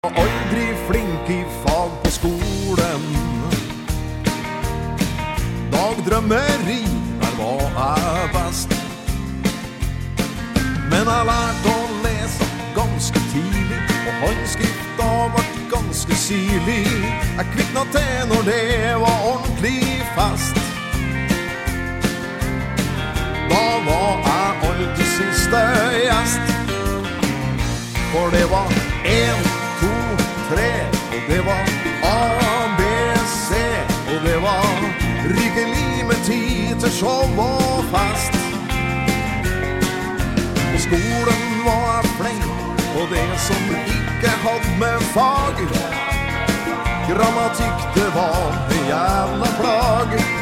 Aldri flink I fag på skolen. Dagdrømmeri, der var jeg best. Men jeg lærte å lese ganske tidlig, og håndskrifta var ganske syrlig. Jeg kvikna til når det var ordentlig fest. Da var jeg alltid siste gjest. For det var 1, 2, 3, og det var A, B, C, og det var rikelig med tid til show og fest. På skolen var jeg flink på det som ikke hadde med fag. Grammatikk, det var en jævla plag.